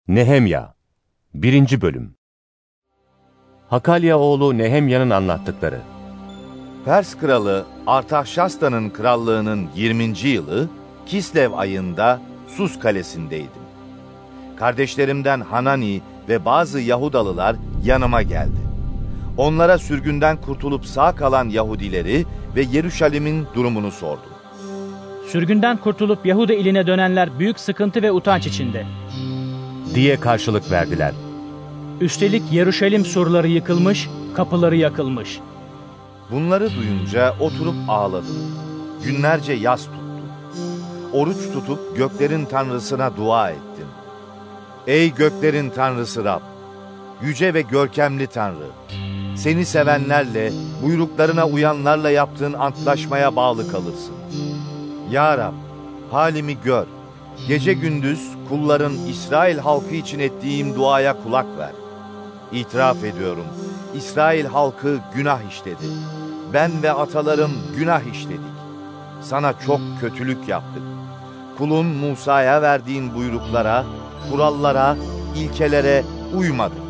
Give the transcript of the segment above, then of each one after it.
Nehemya 1. Bölüm. Hakalya oğlu Nehemya'nın anlattıkları. Pers kralı Artahşasta'nın krallığının 20. yılı Kislev ayında Sus kalesindeydim. Kardeşlerimden Hanani ve bazı Yahudalılar yanıma geldi. Onlara sürgünden kurtulup sağ kalan Yahudileri ve Yeruşalim'in durumunu sordum. Sürgünden kurtulup Yahuda iline dönenler büyük sıkıntı ve utanç içinde diye karşılık verdiler. Üstelik Yeruşalim surları yıkılmış, kapıları yakılmış. Bunları duyunca oturup ağladım. Günlerce yas tuttum. Oruç tutup göklerin Tanrısına dua ettim. Ey göklerin Tanrısı Rab! Yüce ve görkemli Tanrı! Seni sevenlerle, buyruklarına uyanlarla yaptığın antlaşmaya bağlı kalırsın. Ya Rab! Halimi gör. Gece gündüz kulların İsrail halkı için ettiğim duaya kulak ver. İtiraf ediyorum, İsrail halkı günah işledi. Ben ve atalarım günah işledik. Sana çok kötülük yaptık. Kulun Musa'ya verdiğin buyruklara, kurallara, ilkelere uymadık.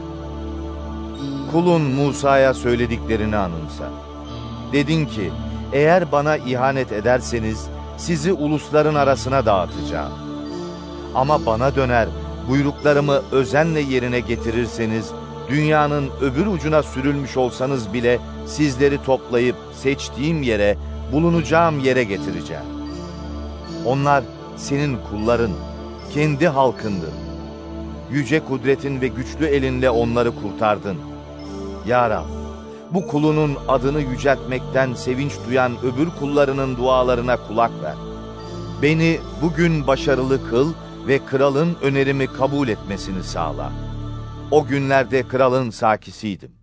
Kulun Musa'ya söylediklerini anımsa. Dedin ki, eğer bana ihanet ederseniz sizi ulusların arasına dağıtacağım. Ama bana döner, buyruklarımı özenle yerine getirirseniz, dünyanın öbür ucuna sürülmüş olsanız bile sizleri toplayıp seçtiğim yere, bulunacağım yere getireceğim. Onlar senin kulların, kendi halkındır. Yüce kudretin ve güçlü elinle onları kurtardın. Ya Rab, bu kulunun adını yüceltmekten sevinç duyan öbür kullarının dualarına kulak ver. Beni bugün başarılı kıl ve kralın önerimi kabul etmesini sağla. O günlerde kralın sakisiydim.